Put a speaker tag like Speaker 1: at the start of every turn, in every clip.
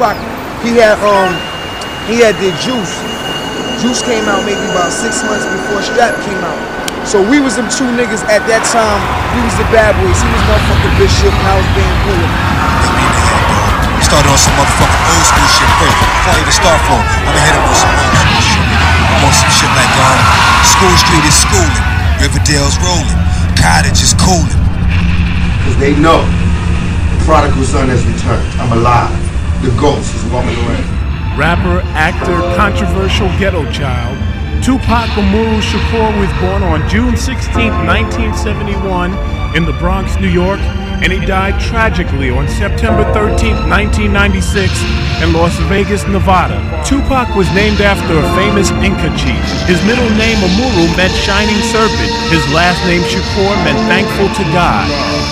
Speaker 1: Tupac, he had the Juice. Juice came out maybe about 6 months before Strap came out. So we was them two niggas at that time. We was the bad boys. He was motherfucking Bishop and I was Bamboo.
Speaker 2: Started on some motherfucking old school shit first. Before I even start from, I'ma hit him with some old school shit. I'm on some shit like School Street is schooling, Riverdale's rolling, Cottage is cooling.
Speaker 3: Cause they know the prodigal son has returned. I'm alive. The ghost is walking around.
Speaker 4: Rapper, actor, controversial ghetto child, Tupac Amaru Shakur was born on June 16, 1971 in the Bronx, New York, and he died tragically on September 13, 1996 in Las Vegas, Nevada. Tupac was named after a famous Inca chief. His middle name Amaru meant shining serpent. His last name Shakur meant thankful to God.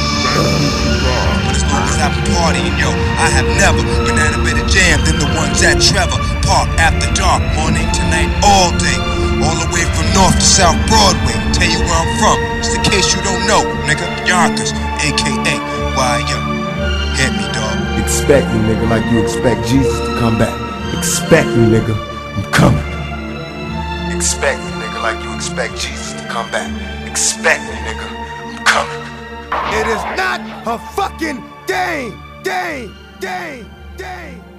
Speaker 2: Partying, yo, I have never been at a better jam than the ones at Trevor Park after dark, morning to night, all day, all the way from North to South Broadway. Tell you where I'm from, just in case you don't know, nigga. Yonkers, aka YO. Hit me, dog.
Speaker 3: Expect me, nigga, like you expect Jesus to come back. Expect me, nigga, I'm coming. Expect me, nigga, like you expect Jesus to come back. Expect me, nigga, I'm coming.
Speaker 5: It is not a fucking game.